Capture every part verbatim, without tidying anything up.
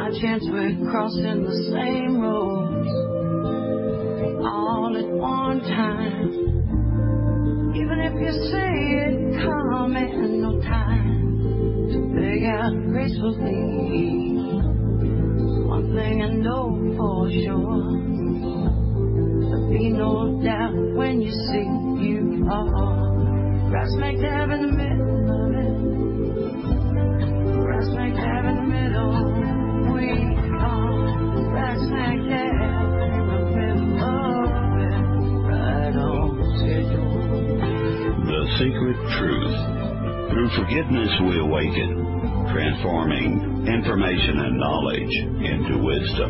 by chance we're crossing the same roads all at one time. Even if you say it coming, no time to beg out gracefully. One thing I know for sure, there'll be no doubt when you see you are right smack dab in the middle of it. Right smack dab in the middle. We are right smack dab in the middle of it. Right on schedule. The Secret Truth. Through forgiveness we awaken, transforming information and knowledge into wisdom.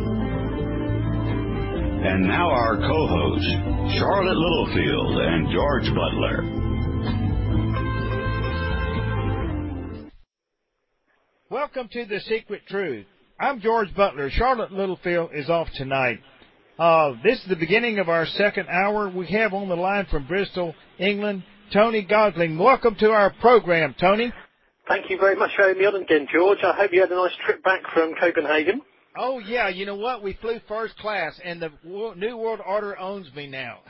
And now our co-hosts, Charlotte Littlefield and George Butler. Welcome to The Secret Truth. I'm George Butler. Charlotte Littlefield is off tonight. Uh, this is the beginning of our second hour. We have on the line from Bristol, England, Tony Gosling. Welcome to our program, Tony. Thank you very much for having me on again, George. I hope you had a nice trip back from Copenhagen. Oh, yeah. You know what? We flew first class, and the New World Order owns me now.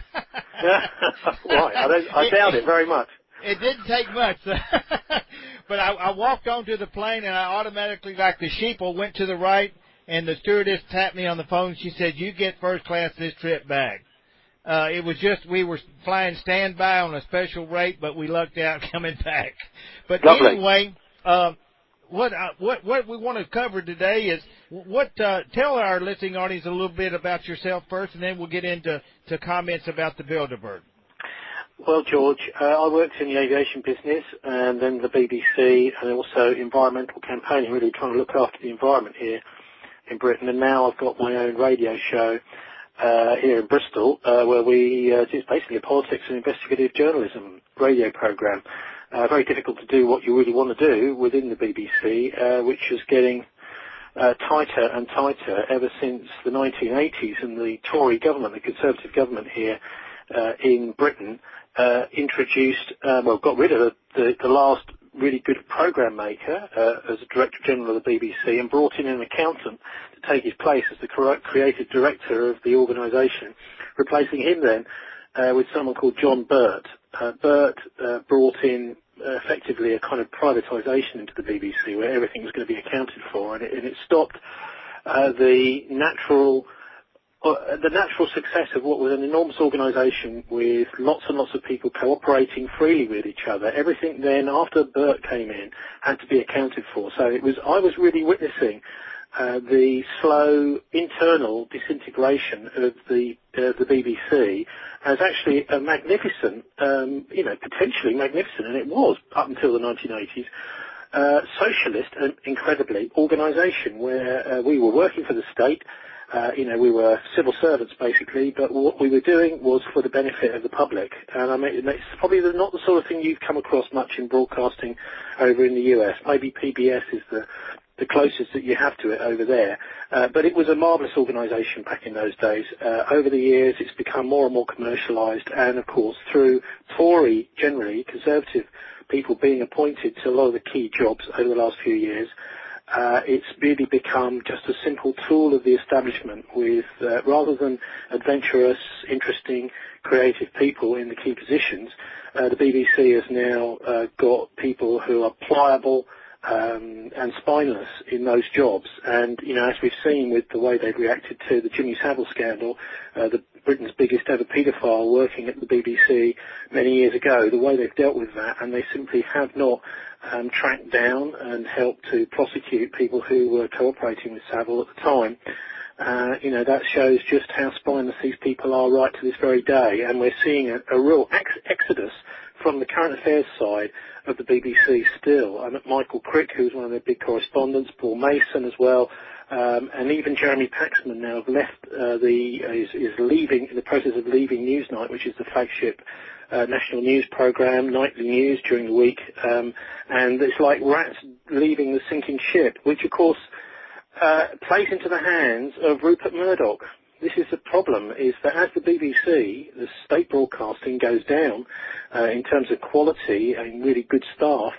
Right. I, don't, I doubt it very much. It didn't take much. But I, I walked onto the plane, and I automatically, like the sheeple, went to the right, and the stewardess tapped me on the phone. She said, you get first class this trip back. Uh, it was just we were flying standby on a special rate, but we lucked out coming back. But Lovely. Anyway, uh, what uh, what what we want to cover today is what uh, tell our listening audience a little bit about yourself first, and then we'll get into to comments about the Bilderberg. Well, George, uh, I worked in the aviation business and then the B B C and also environmental campaigning, really trying to look after the environment here in Britain. And now I've got my own radio show uh, here in Bristol uh, where we uh, do basically a politics and investigative journalism radio programme. Uh, very difficult to do what you really want to do within the B B C, uh, which is getting uh, tighter and tighter ever since the nineteen eighties and the Tory government, the Conservative government here uh, in Britain, Uh, introduced, uh, well, got rid of the, the, the last really good programme maker uh, as a Director General of the B B C and brought in an accountant to take his place as the creative director of the organisation, replacing him then uh, with someone called John Birt. Uh, Birt uh, brought in uh, effectively a kind of privatisation into the B B C where everything was going to be accounted for, and it, and it stopped uh, the natural the natural success of what was an enormous organisation with lots and lots of people cooperating freely with each other. Everything then, after Bert came in, had to be accounted for. So it was, I was really witnessing uh, the slow internal disintegration of the uh, the B B C as actually a magnificent, um, you know, potentially magnificent, and it was up until the nineteen eighties, uh, socialist and incredibly organisation where uh, we were working for the state. Uh, you know, we were civil servants basically, but what we were doing was for the benefit of the public. And I mean, it's probably not the sort of thing you've come across much in broadcasting over in the U S. Maybe P B S is the, the closest that you have to it over there. Uh, but it was a marvellous organisation back in those days. Uh, over the years, it's become more and more commercialised, and of course, through Tory, generally, Conservative people being appointed to a lot of the key jobs over the last few years, Uh, it's really become just a simple tool of the establishment with, uh, rather than adventurous, interesting, creative people in the key positions, uh, the B B C has now uh, got people who are pliable um, and spineless in those jobs. And, you know, as we've seen with the way they've reacted to the Jimmy Savile scandal, uh, the Britain's biggest ever paedophile working at the B B C many years ago, the way they've dealt with that, and they simply have not Um, tracked down and helped to prosecute people who were cooperating with Savile at the time. Uh, you know, that shows just how spineless these people are right to this very day, and we're seeing a, a real ex- exodus from the current affairs side of the B B C still. And Michael Crick, who's one of their big correspondents, Paul Mason as well, um, and even Jeremy Paxman now have left uh, the is, is leaving in the process of leaving Newsnight, which is the flagship Uh, national news programme, nightly news during the week, um, and it's like rats leaving the sinking ship, which of course uh, plays into the hands of Rupert Murdoch. This is the problem, is that as the B B C, the state broadcasting, goes down uh, in terms of quality and really good staff,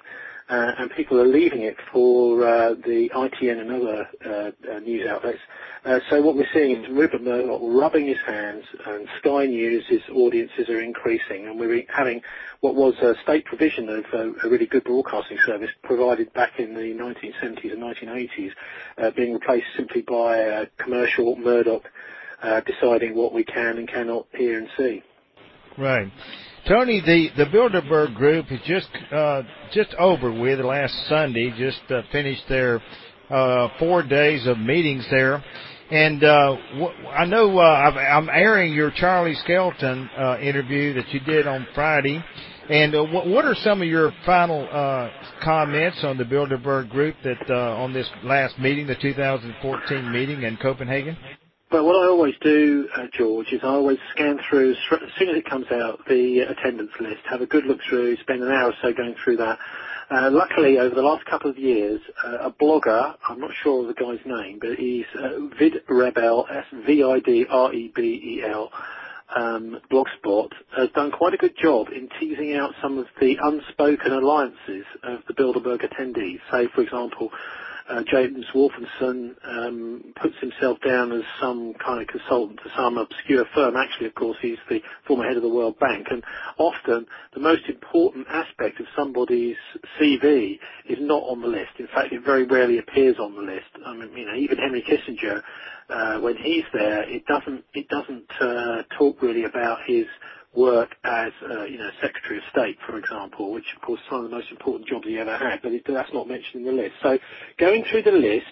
uh, and people are leaving it for uh, the I T N and other uh, uh, news outlets. Uh, so what we're seeing is Rupert Murdoch rubbing his hands, and Sky News' audiences are increasing, and we're having what was a state provision of uh, a really good broadcasting service provided back in the nineteen seventies and nineteen eighties, uh, being replaced simply by a commercial Murdoch uh, deciding what we can and cannot hear and see. Right. Tony, the, the Bilderberg Group is just uh, just over with last Sunday, just uh, finished their uh, four days of meetings there. And uh, wh- I know uh, I've, I'm airing your Charlie Skelton uh, interview that you did on Friday. And uh, wh- what are some of your final uh, comments on the Bilderberg Group that uh, on this last meeting, the two thousand fourteen meeting in Copenhagen? Well, what I always do, uh, George, is I always scan through, as soon as it comes out, the attendance list, have a good look through, spend an hour or so going through that. Uh, luckily, over the last couple of years, uh, a blogger, I'm not sure of the guy's name, but he's uh, VidRebel, S V I D R E B E L, um, Blogspot, has done quite a good job in teasing out some of the unspoken alliances of the Bilderberg attendees. Say, for example, Uh, James Wolfenson um, puts himself down as some kind of consultant to some obscure firm. Actually, of course, he's the former head of the World Bank. And often, the most important aspect of somebody's C V is not on the list. In fact, it very rarely appears on the list. I mean, you know, even Henry Kissinger, uh, when he's there, it doesn't it doesn't uh, talk really about his work as, uh, you know, Secretary of State, for example, which, of course, is one of the most important jobs he ever had, but it, that's not mentioned in the list. So going through the list,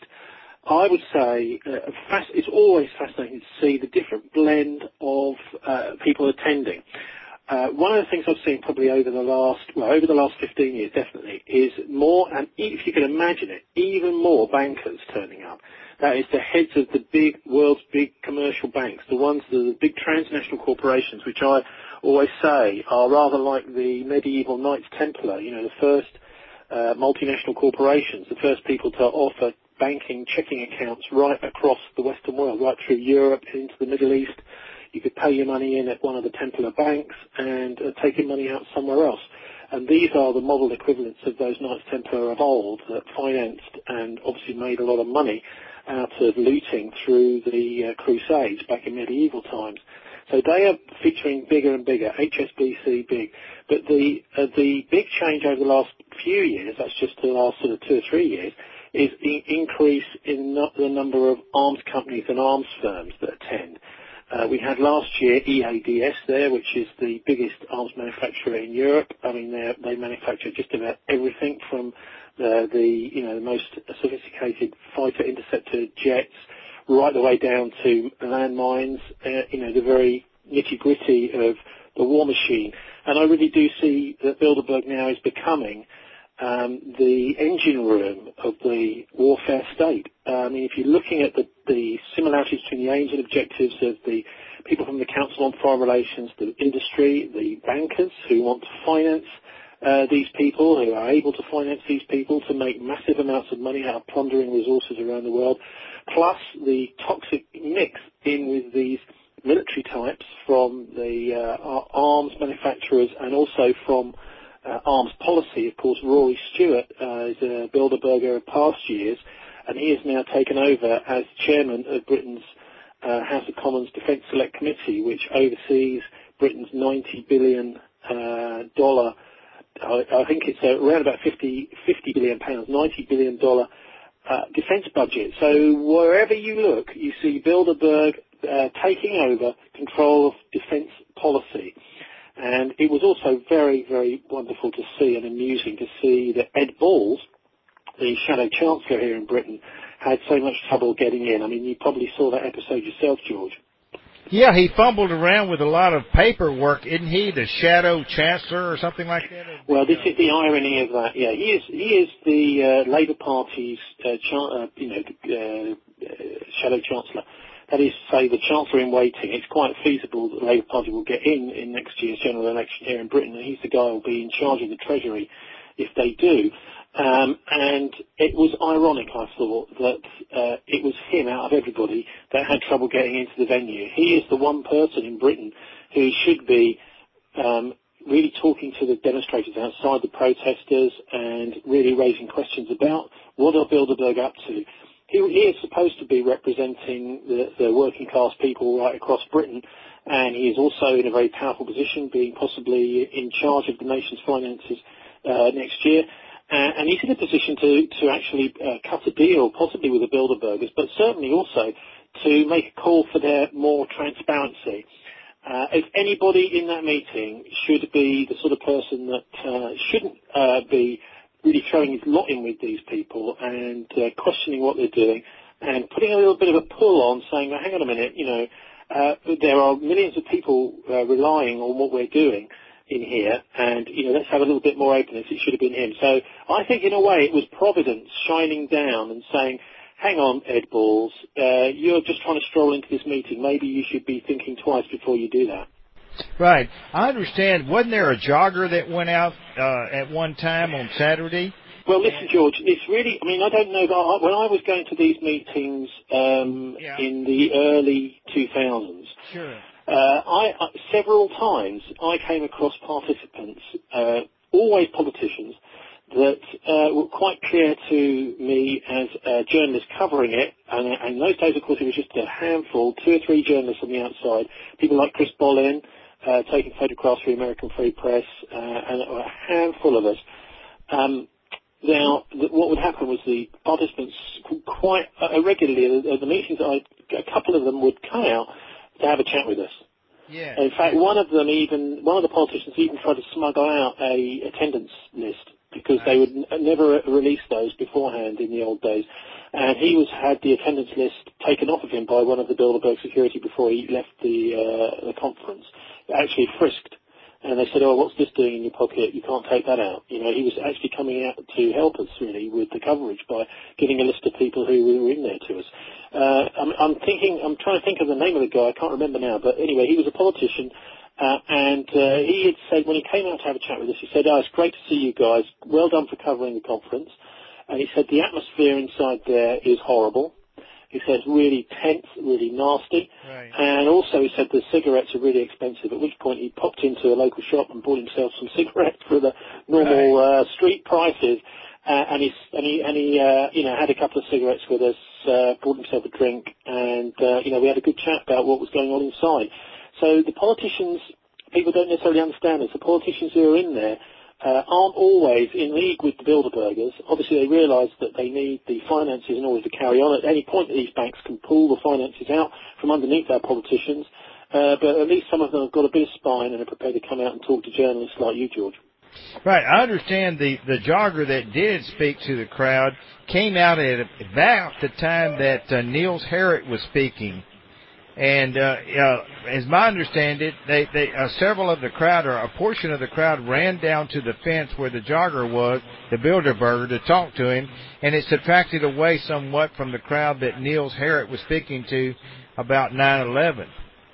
I would say uh, fast, it's always fascinating to see the different blend of uh, people attending. Uh, one of the things I've seen probably over the last, well, over the last fifteen years, definitely, is more, and if you can imagine it, even more bankers turning up. That is the heads of the big, world's big commercial banks, the ones that are the big transnational corporations, which I always say are rather like the medieval Knights Templar, you know, the first uh, multinational corporations, the first people to offer banking, checking accounts right across the Western world, right through Europe into the Middle East. You could pay your money in at one of the Templar banks and uh, take your money out somewhere else. And these are the model equivalents of those Knights Templar of old that financed and obviously made a lot of money out of looting through the uh, Crusades back in medieval times. So they are featuring bigger and bigger, H S B C big. But the uh, the big change over the last few years, that's just the last sort of two or three years, is the increase in no- the number of arms companies and arms firms that attend. Uh, we had last year E A D S there, which is the biggest arms manufacturer in Europe. I mean, they manufacture just about everything from the, the you know the most sophisticated fighter interceptor jets, right the way down to landmines. Uh, you know, the very nitty gritty of the war machine. And I really do see that Bilderberg now is becoming um, the engine room of the warfare state. Uh, I mean, if you're looking at the, the similarities between the aims and objectives of the people from the Council on Foreign Relations, the industry, the bankers who want to finance uh, these people, who are able to finance these people to make massive amounts of money out of plundering resources around the world, plus the toxic mix in with these military types from the uh, arms manufacturers and also from uh, arms policy. Of course, Rory Stewart uh, is a Bilderberger of past years, and he has now taken over as chairman of Britain's uh, House of Commons Defence Select Committee, which oversees Britain's ninety billion dollars, uh, I, I think it's uh, around about fifty, fifty billion pounds, ninety billion dollars uh, defence budget. So wherever you look, you see Bilderberg uh, taking over control of defence policy. And it was also very, very wonderful to see and amusing to see that Ed Balls, the Shadow Chancellor here in Britain, had so much trouble getting in. I mean, you probably saw that episode yourself, George. Yeah, he fumbled around with a lot of paperwork, isn't he? The Shadow Chancellor or something like that? Well, this is the irony of that. Yeah, he is. He is the uh, Labour Party's, uh, cha- uh, you know, uh, uh, Shadow Chancellor. That is to say, the Chancellor in waiting. It's quite feasible that the Labour Party will get in in next year's general election here in Britain, and he's the guy who will be in charge of the Treasury if they do. Um, and it was ironic, I thought, that uh, it was him out of everybody that had trouble getting into the venue. He is the one person in Britain who should be um, really talking to the demonstrators outside, the protesters, and really raising questions about what are Bilderberg up to. He, he is supposed to be representing the, the working class people right across Britain, and he is also in a very powerful position, being possibly in charge of the nation's finances uh, next year. Uh, and he's in a position to, to actually uh, cut a deal, possibly with the Bilderbergers, but certainly also to make a call for their more transparency. Uh, if anybody in that meeting should be the sort of person that uh, shouldn't uh, be really throwing his lot in with these people and uh, questioning what they're doing and putting a little bit of a pull on, saying, well, hang on a minute, you know, uh, there are millions of people uh, relying on what we're doing in here, and, you know, let's have a little bit more openness. It should have been him. So I think, in a way, it was Providence shining down and saying, hang on, Ed Balls, uh, you're just trying to stroll into this meeting. Maybe you should be thinking twice before you do that. Right. I understand. Wasn't there a jogger that went out uh, at one time on Saturday? Well, listen, George, it's really, I mean, I don't know, but when I was going to these meetings um, yeah. in the early two thousands, sure. Uh, I, uh, several times I came across participants, uh, always politicians, that uh, were quite clear to me as a journalist covering it, and, and in those days, of course, it was just a handful, two or three journalists on the outside, people like Chris Bollin, uh, taking photographs for the American Free Press, uh, and a handful of us. Um, now, th- what would happen was the participants quite uh, regularly, at the meetings, I, a couple of them would come out to have a chat with us. Yeah. In fact, one of them even, one of the politicians even tried to smuggle out a attendance list because nice. they would n- never release those beforehand in the old days. And he was had the attendance list taken off of him by one of the Bilderberg security before he left the, uh, the conference. Actually frisked. And they said, oh, what's this doing in your pocket? You can't take that out. You know, he was actually coming out to help us, really, with the coverage by giving a list of people who were in there to us. Uh, I'm, I'm thinking, I'm trying to think of the name of the guy. I can't remember now. But anyway, he was a politician. Uh, and uh, he had said, when he came out to have a chat with us, he said, oh, it's great to see you guys. Well done for covering the conference. And he said, the atmosphere inside there is horrible. He said, really tense, really nasty. Right. And also he said the cigarettes are really expensive, at which point he popped into a local shop and bought himself some cigarettes for the normal right. uh, street prices. Uh, and he, and he, and he uh, you know, had a couple of cigarettes with us, uh, bought himself a drink, and, uh, you know, we had a good chat about what was going on inside. So the politicians, people don't necessarily understand this, the politicians who are in there Uh, aren't always in league with the Bilderbergers. Obviously, they realise that they need the finances in order to carry on. At any point, these banks can pull the finances out from underneath our politicians, uh, but at least some of them have got a bit of spine and are prepared to come out and talk to journalists like you, George. Right. I understand the, the jogger that did speak to the crowd came out at about the time that uh, Niels Harrit was speaking. And uh, uh, as my understanding, they, they uh, several of the crowd, or a portion of the crowd, ran down to the fence where the jogger was, the Bilderberger, to talk to him, and it subtracted away somewhat from the crowd that Niels Harrit was speaking to about nine eleven.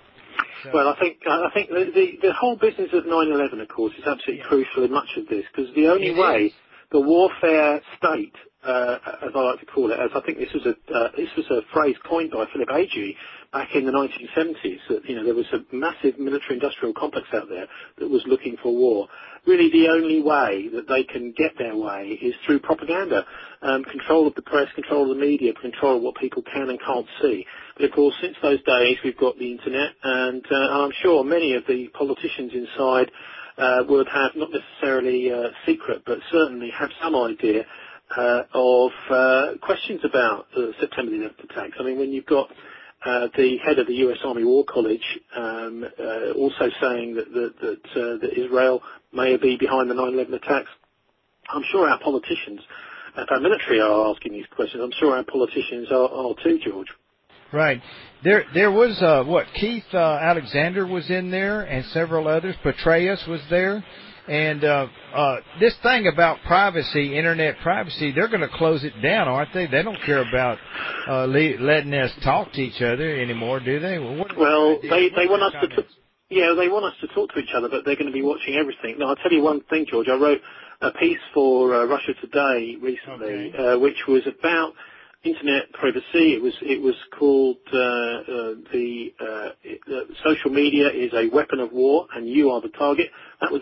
So. Well, I think I think the, the, the whole business of nine eleven, of course, is absolutely yeah. crucial in much of this, because the only it way is. the warfare state, uh, as I like to call it, as I think this was a uh, this was a phrase coined by Philip Agee back in the nineteen seventies, that, you know, there was a massive military-industrial complex out there that was looking for war. Really, the only way that they can get their way is through propaganda, um, control of the press, control of the media, control of what people can and can't see. But, of course, since those days, we've got the Internet, and uh, I'm sure many of the politicians inside uh, would have not necessarily uh, secret, but certainly have some idea uh, of uh, questions about the September the eleventh attacks. I mean, when you've got Uh, the head of the U S Army War College um, uh, also saying that that, that, uh, that Israel may be behind the nine eleven attacks. I'm sure our politicians, if our military are asking these questions, I'm sure our politicians are, are too, George. Right. There there was, uh, what, Keith uh, Alexander was in there and several others. Petraeus was there. And uh, uh, this thing about privacy, Internet privacy, they're going to close it down, aren't they? They don't care about uh, le- letting us talk to each other anymore, do they? Well, what well they, they want us comments? to t- yeah, they want us to talk to each other, but they're going to be watching everything. Now, I'll tell you one thing, George. I wrote a piece for uh, Russia Today recently, okay. uh, which was about Internet privacy. It was it was called uh, uh, the uh, it, uh, social media is a weapon of war, and you are the target. That was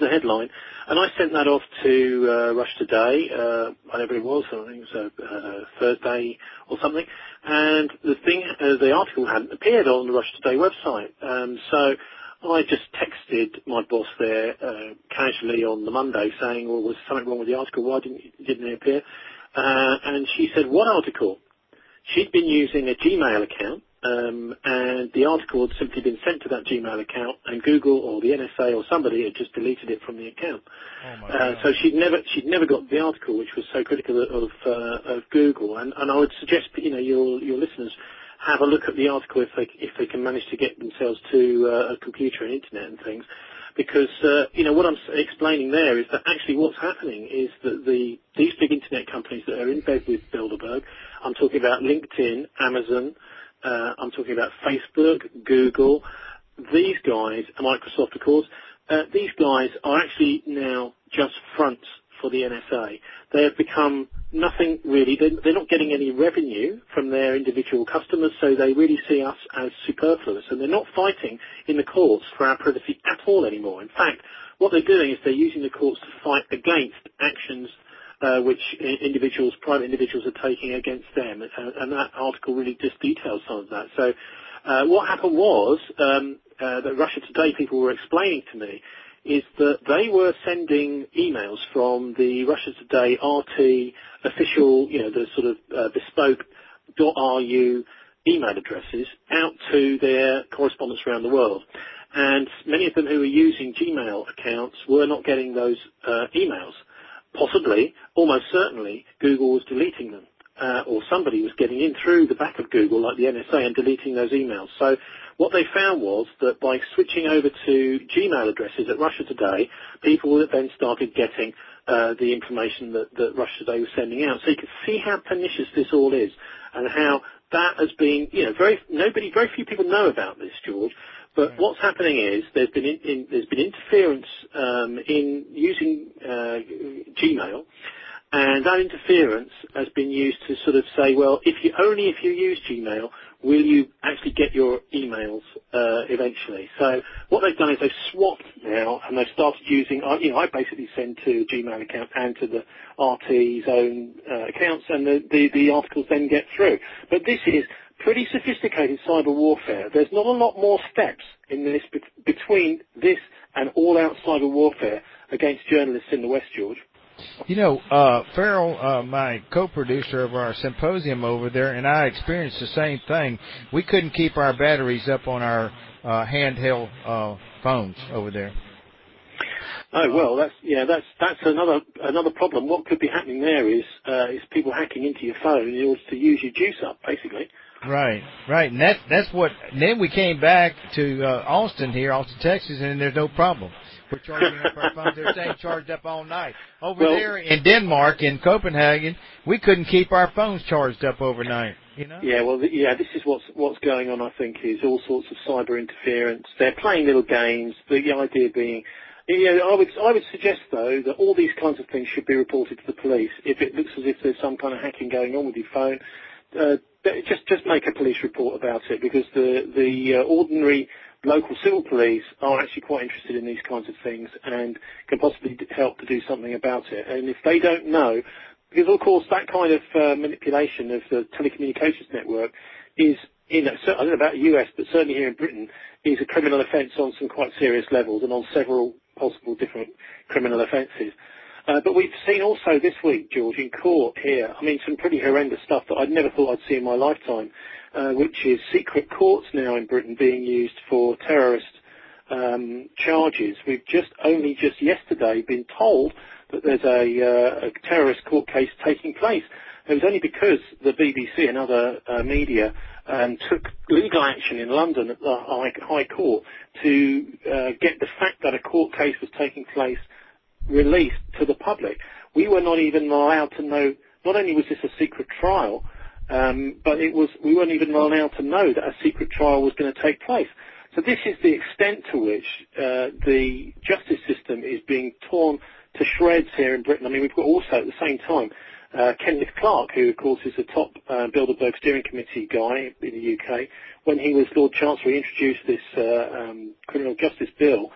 the headline, and I sent that off to uh, Russia Today, uh, whatever it was, I think it was a, a Thursday or something, and the thing, uh, the article hadn't appeared on the Russia Today website. Um, so I just texted my boss there uh, casually on the Monday saying, well, was something wrong with the article? Why didn't, didn't it appear? Uh, and she said, what article? She'd been using a Gmail account, um, and the article had simply been sent to that Gmail account, and Google or the N S A or somebody had just deleted it from the account. Oh my uh, God. so she'd never she'd never got the article, which was so critical of uh, of Google. And, and I would suggest, you know, your your listeners have a look at the article if they if they can manage to get themselves to uh, a computer and internet and things. Because, uh, you know, what I'm explaining there is that actually what's happening is that the these big internet companies that are in bed with Bilderberg, I'm talking about LinkedIn, Amazon, uh, I'm talking about Facebook, Google, these guys, and Microsoft, of course, uh, these guys are actually now just fronts for the N S A. They have become nothing really. They're, they're not getting any revenue from their individual customers, so they really see us as superfluous, and they're not fighting in the courts for our privacy at all anymore. In fact, what they're doing is they're using the courts to fight against actions uh, which individuals, private individuals are taking against them, and, and that article really just details some of that. So uh, what happened was um, uh, that Russia Today people were explaining to me is that they were sending emails from the Russia Today R T official, you know, the sort of uh, bespoke .ru email addresses out to their correspondents around the world. And many of them who were using Gmail accounts were not getting those uh, emails. Possibly, almost certainly, Google was deleting them. Uh, or somebody was getting in through the back of Google, like the N S A, and deleting those emails. So what they found was that by switching over to Gmail addresses at Russia Today, people then started getting uh, the information that, that Russia Today was sending out. So you can see how pernicious this all is, and how that has been, you know, very nobody, very few people know about this, George. But what's happening is there's been in, in, there's been interference um, in using uh, Gmail. And that interference has been used to sort of say, well, if you only if you use Gmail, will you actually get your emails uh, eventually? So what they've done is they've swapped now, and they've started using. You know, I basically send to a Gmail account and to the R T's own uh, accounts, and the, the the articles then get through. But this is pretty sophisticated cyber warfare. There's not a lot more steps in this be- between this and all-out cyber warfare against journalists in the West, George. You know, uh, Farrell, uh, my co-producer of our symposium over there, and I experienced the same thing. We couldn't keep our batteries up on our uh, handheld uh, phones over there. Oh well, that's yeah, that's that's another another problem. What could be happening there is uh, is people hacking into your phone in order to use your juice up, basically. Right, right, and that that's what. And then we came back to uh, Austin here, Austin, Texas, and there's no problem. We're charging up our phones. They're staying charged up all night. Over well, there in Denmark, in Copenhagen, we couldn't keep our phones charged up overnight. You know? Yeah, well, yeah. This is what's what's going on. I think is all sorts of cyber interference. They're playing little games. The idea being, yeah, I would I would suggest though that all these kinds of things should be reported to the police. If it looks as if there's some kind of hacking going on with your phone, uh, just just make a police report about it, because the the uh, ordinary local civil police are actually quite interested in these kinds of things and can possibly help to do something about it. And if they don't know, because of course that kind of uh, manipulation of the telecommunications network is, you know, I don't know about the U S, but certainly here in Britain, is a criminal offence on some quite serious levels and on several possible different criminal offences. Uh, but we've seen also this week, George, in court here, I mean, some pretty horrendous stuff that I'd never thought I'd see in my lifetime, uh, which is secret courts now in Britain being used for terrorist um, charges. We've just only just yesterday been told that there's a, uh, a terrorist court case taking place. It was only because the B B C and other uh, media um, took legal action in London at the High, High Court to uh, get the fact that a court case was taking place released to the public. We were not even allowed to know, not only was this a secret trial, um, but it was, we weren't even allowed to know that a secret trial was going to take place. So this is the extent to which uh, the justice system is being torn to shreds here in Britain. I mean, we've got also at the same time uh, Kenneth Clarke, who of course is the top uh, Bilderberg Steering Committee guy in the U K. When he was Lord Chancellor, he introduced this uh, um, criminal justice bill,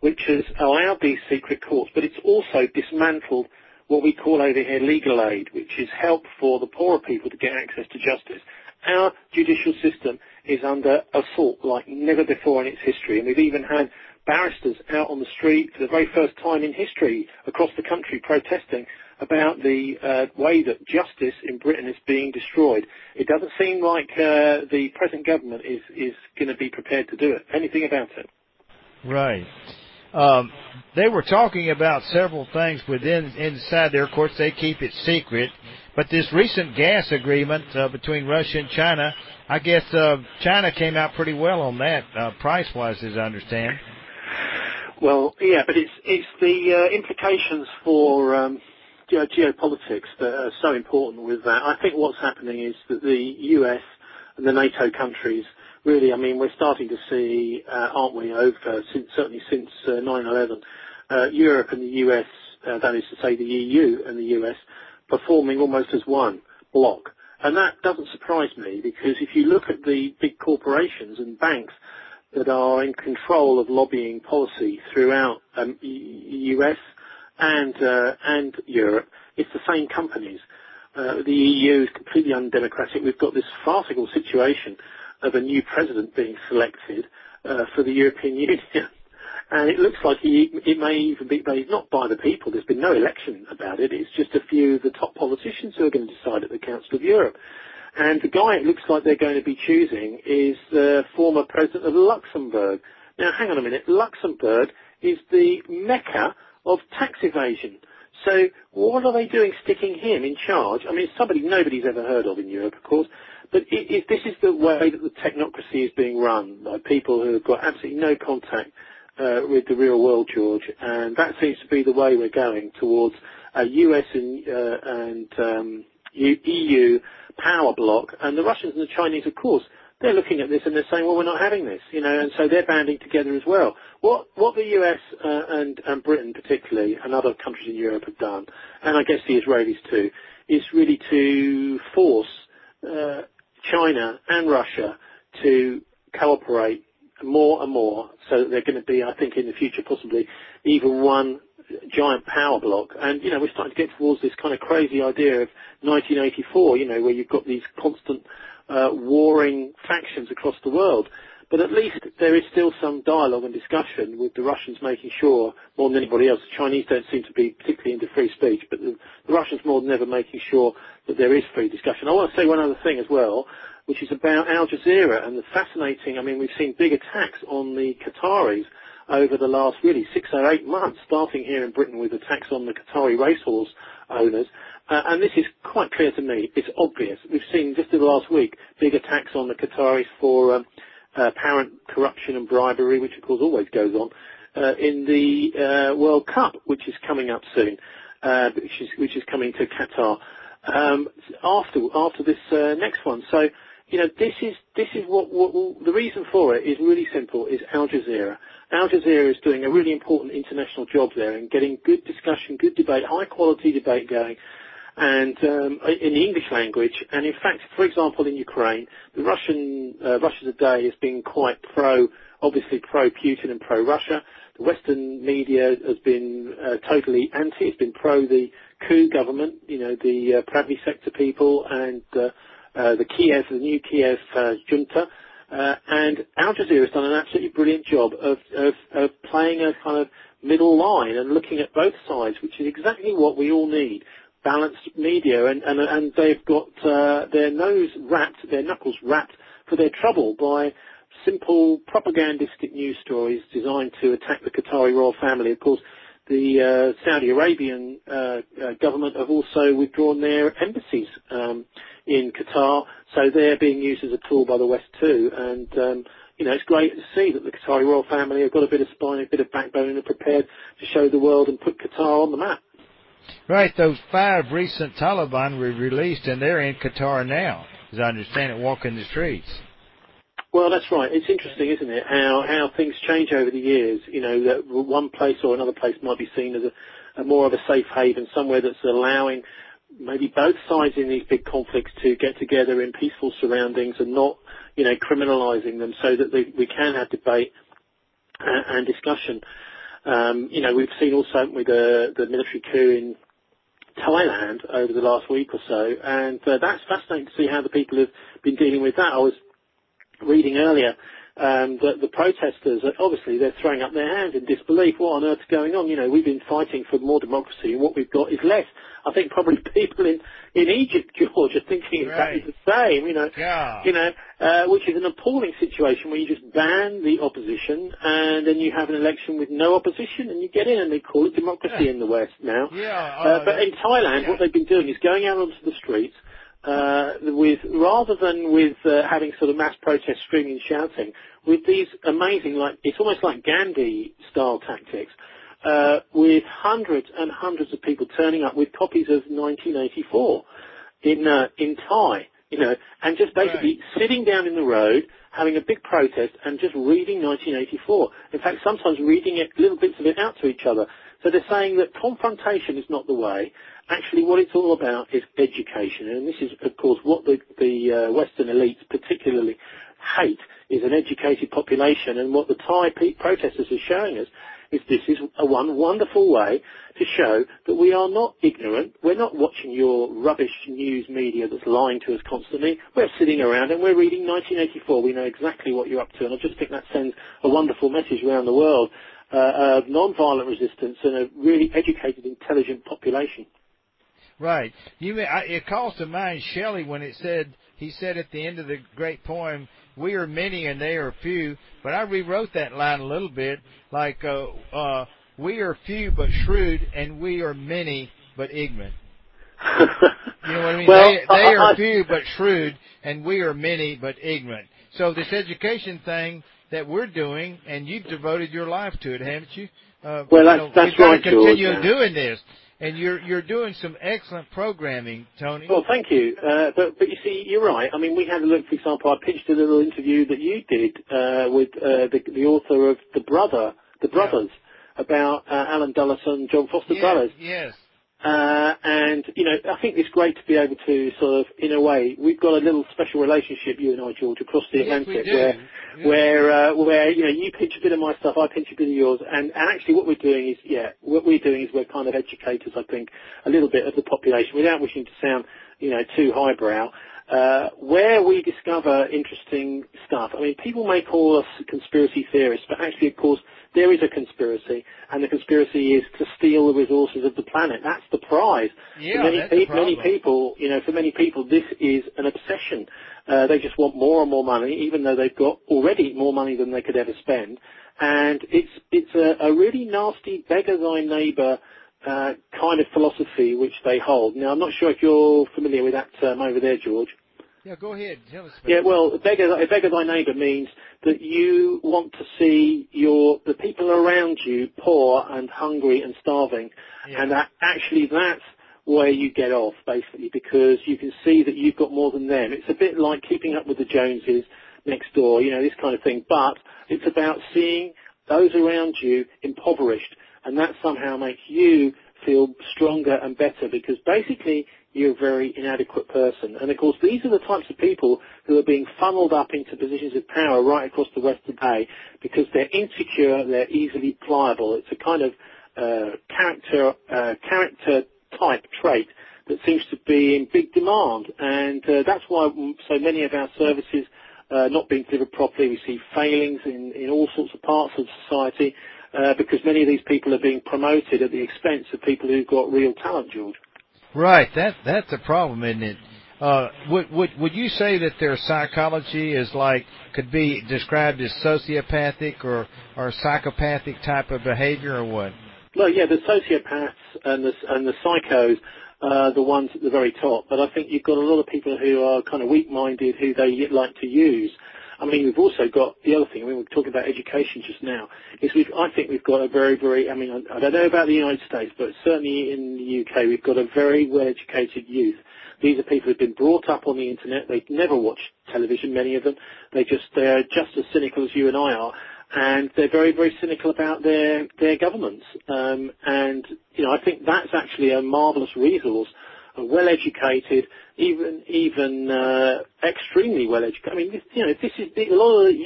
which has allowed these secret courts, but it's also dismantled what we call over here legal aid, which is help for the poorer people to get access to justice. Our judicial system is under assault like never before in its history, and we've even had barristers out on the street for the very first time in history across the country protesting about the uh, way that justice in Britain is being destroyed. It doesn't seem like uh, the present government is, is going to be prepared to do it. Anything about it? Right. Um, they were talking about several things within inside there. Of course, they keep it secret. But this recent gas agreement uh, between Russia and China, I guess uh, China came out pretty well on that, uh, price-wise, as I understand. Well, yeah, but it's it's the uh, implications for um, ge- geopolitics that are so important with that. I think what's happening is that the U S and the NATO countries really, I mean, we're starting to see, uh, aren't we, over since, certainly since uh, nine eleven, uh, Europe and the U S, uh, that is to say the E U and the U S, performing almost as one bloc. And that doesn't surprise me, because if you look at the big corporations and banks that are in control of lobbying policy throughout um, U S and uh, and Europe, it's the same companies. Uh, the E U is completely undemocratic. We've got this farcical situation of a new president being selected uh, for the European Union. And it looks like he, it may even be made not by the people. There's been no election about it. It's just a few of the top politicians who are going to decide at the Council of Europe. And the guy it looks like they're going to be choosing is the former president of Luxembourg. Now, hang on a minute. Luxembourg is the mecca of tax evasion. So what are they doing sticking him in charge? I mean, it's somebody nobody's ever heard of in Europe, of course. But it, it, this is the way that the technocracy is being run by people who have got absolutely no contact uh, with the real world, George. And that seems to be the way we're going towards a U S and, uh, and um, E U power bloc. And the Russians and the Chinese, of course, they're looking at this and they're saying, well, we're not having this, you know, and so they're banding together as well. What what the U S uh, and, and Britain particularly and other countries in Europe have done, and I guess the Israelis too, is really to force uh, China and Russia to cooperate more and more, so that they're going to be, I think, in the future possibly even one giant power bloc. And, you know, we're starting to get towards this kind of crazy idea of nineteen eighty-four, you know, where you've got these constant uh, warring factions across the world. But at least there is still some dialogue and discussion with the Russians making sure, more than anybody else, the Chinese don't seem to be particularly into free speech, but the, the Russians more than ever making sure that there is free discussion. I want to say one other thing as well, which is about Al Jazeera and the fascinating, I mean, we've seen big attacks on the Qataris over the last really six or eight months, starting here in Britain with attacks on the Qatari racehorse owners. Uh, and this is quite clear to me. It's obvious. We've seen just in the last week big attacks on the Qataris for um, uh, apparent corruption and bribery, which of course always goes on, uh, in the uh, World Cup, which is coming up soon, uh, which is which is coming to Qatar um, after after this uh, next one. So, you know, this is this is what, what, what the reason for it is really simple. Is Al Jazeera. Al Jazeera is doing a really important international job there and getting good discussion, good debate, high quality debate going, and um, in the English language. And in fact, for example, in Ukraine, the Russian uh, Russia Today has been quite pro, obviously pro Putin and pro Russia. The Western media has been uh, totally anti. It's been pro the coup government, you know, the uh, Pravny sector people and uh, uh, the Kiev, the new Kiev uh, junta. Uh, and Al Jazeera has done an absolutely brilliant job of, of, of playing a kind of middle line and looking at both sides, which is exactly what we all need. Balanced media, and, and, and they've got uh, their nose wrapped, their knuckles wrapped for their trouble by simple propagandistic news stories designed to attack the Qatari royal family. Of course, the uh, Saudi Arabian uh, uh, government have also withdrawn their embassies um, in Qatar, so they're being used as a tool by the West too. And um, you know, it's great to see that the Qatari royal family have got a bit of spine, a bit of backbone, and are prepared to show the world and put Qatar on the map. Right, those five recent Taliban were released, and they're in Qatar now, as I understand it, walking the streets. Well, that's right. It's interesting, isn't it, how how things change over the years. You know, that one place or another place might be seen as a, a more of a safe haven, somewhere that's allowing maybe both sides in these big conflicts to get together in peaceful surroundings and not, you know, criminalising them, so that they, we can have debate and, and discussion. Um, you know, we've seen also with the, the military coup in Thailand over the last week or so, and uh, that's fascinating to see how the people have been dealing with that. I was reading earlier um, that the protesters, obviously, they're throwing up their hands in disbelief. What on earth's going on? You know, we've been fighting for more democracy, and what we've got is less. I think probably people in, in Egypt, George, are thinking exactly right. the same, you know, yeah. you know, uh, which is an appalling situation where you just ban the opposition and then you have an election with no opposition and you get in, and they call it democracy in the West now. Yeah, uh, uh, but in Thailand, yeah. what they've been doing is going out onto the streets, uh, with, rather than with uh, having sort of mass protests, screaming and shouting, with these amazing, like, it's almost like Gandhi-style tactics. Uh, with hundreds and hundreds of people turning up with copies of nineteen eighty-four in uh, in Thai, you know, and just basically right. sitting down in the road, having a big protest, and just reading nineteen eighty-four. In fact, sometimes reading it, little bits of it out to each other. So they're saying that confrontation is not the way. Actually, what it's all about is education, and this is, of course, what the, the uh, Western elites particularly hate, is an educated population. And what the Thai pe- protesters are showing us is this is a one wonderful way to show that we are not ignorant. We're not watching your rubbish news media that's lying to us constantly. We're sitting around and we're reading nineteen eighty-four. We know exactly what you're up to, and I just think that sends a wonderful message around the world uh, of non-violent resistance and a really educated, intelligent population. Right. You, I, it calls to mind Shelley when it said, he said at the end of the great poem, we are many and they are few, but I rewrote that line a little bit, like, uh, uh, we are few but shrewd, and we are many but ignorant. You know what I mean? Well, they, they I, are I, few but shrewd, and we are many but ignorant. So this education thing that we're doing, and you've devoted your life to it, haven't you? Uh, well, you that's, know, that's we've got right, to continue George, yeah. doing this. And you're you're doing some excellent programming, Tony. Well, thank you. Uh, but but you see, you're right. I mean, we had a look. For example, I pitched a little interview that you did uh, with uh, the, the author of The Brother, The Brothers, yeah. about uh, Alan Dulles and John Foster yeah, Dulles. Yes. Uh, and, you know, I think it's great to be able to sort of, in a way, we've got a little special relationship, you and I, George, across the yes, Atlantic, we do. where, yeah. where, uh, where, you know, you pitch a bit of my stuff, I pitch a bit of yours, and, and actually what we're doing is, yeah, what we're doing is we're kind of educators, I think, a little bit of the population, without wishing to sound, you know, too highbrow. Uh, where we discover interesting stuff. I mean, people may call us conspiracy theorists, but actually, of course, there is a conspiracy, and the conspiracy is to steal the resources of the planet. That's the prize. Yeah, for many, that's pe- the problem. many people, you know, for many people, this is an obsession. Uh, they just want more and more money, even though they've got already more money than they could ever spend. And it's it's a, a really nasty beggar thy neighbour Uh, kind of philosophy which they hold. Now, I'm not sure if you're familiar with that term over there, George. Yeah, go ahead. Tell us about Yeah, it. well, beggar, beggar thy neighbour means that you want to see your the people around you poor and hungry and starving, Yeah. and that actually that's where you get off, basically, because you can see that you've got more than them. It's a bit like keeping up with the Joneses next door, you know, this kind of thing. But it's about seeing those around you impoverished, and that somehow makes you feel stronger and better, because basically you're a very inadequate person. And of course, these are the types of people who are being funneled up into positions of power right across the West today, because they're insecure, they're easily pliable. It's a kind of uh, character uh, character type trait that seems to be in big demand, and uh, that's why so many of our services uh, not being delivered properly. We see failings in, in all sorts of parts of society. Uh, because many of these people are being promoted at the expense of people who've got real talent, George. Right, that that's a problem, isn't it? Uh, would would would you say that their psychology is like could be described as sociopathic or or psychopathic type of behavior, or what? Well, yeah, the sociopaths and the and the psychos are the ones at the very top, but I think you've got a lot of people who are kind of weak-minded, who they like to use. I mean, we've also got the other thing. I mean, we're talking about education just now. Is we've, I think we've got a very, very. I mean, I, I don't know about the United States, but certainly in the U K, we've got a very well-educated youth. These are people who've been brought up on the internet. They've never watched television. Many of them. They just they're just as cynical as you and I are, and they're very, very cynical about their their governments. Um, and you know, I think that's actually a marvellous resource. Well-educated, even even uh, extremely well-educated. I mean, this, you know, this is a lot of the youngsters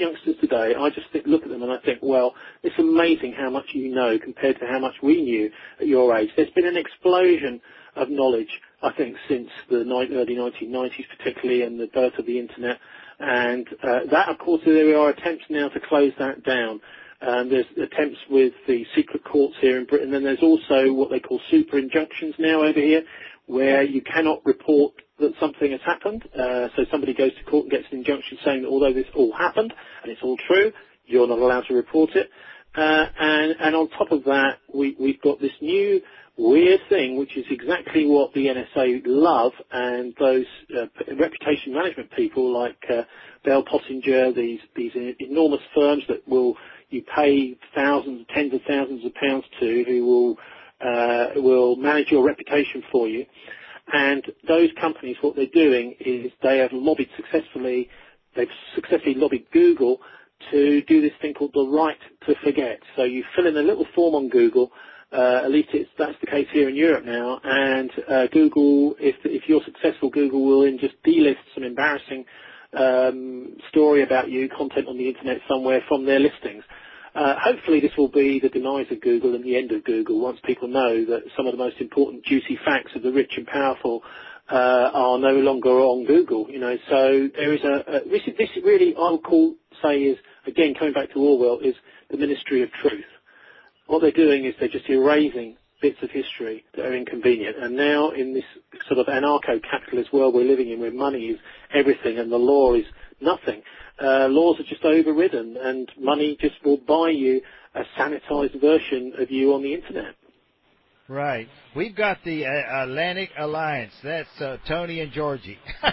today, I just think, look at them and I think, well, it's amazing how much you know compared to how much we knew at your age. There's been an explosion of knowledge, I think, since the early nineteen nineties particularly, and the birth of the Internet. And uh, that, of course, there are attempts now to close that down. Um, there's attempts with the secret courts here in Britain, and there's also what they call super injunctions now over here, where you cannot report that something has happened. Uh, so somebody goes to court and gets an injunction saying that although this all happened, and it's all true, you're not allowed to report it. Uh, and, and on top of that, we, we've got this new weird thing, which is exactly what the N S A love, and those uh, reputation management people like uh, Bell Pottinger, these these enormous firms that will you pay thousands, tens of thousands of pounds to, who will uh, will manage your reputation for you. And those companies, what they're doing is they have lobbied successfully. They've successfully lobbied Google to do this thing called the right to forget. So you fill in a little form on Google. Uh, at least it's, that's the case here in Europe now. And uh, Google, if if you're successful, Google will then just delist some embarrassing um, story about you, content on the internet somewhere from their listings. Uh, hopefully this will be the demise of Google and the end of Google once people know that some of the most important juicy facts of the rich and powerful uh, are no longer on Google. You know, so there is a, a this, this really I would call say is again coming back to Orwell is the Ministry of Truth. What they're doing is they're just erasing bits of history that are inconvenient. And now in this sort of anarcho-capitalist world we're living in, where money is everything and the law is nothing, uh, laws are just overridden, and money just will buy you a sanitized version of you on the internet. Right. We've got the uh, Atlantic Alliance. That's uh, Tony and Georgie.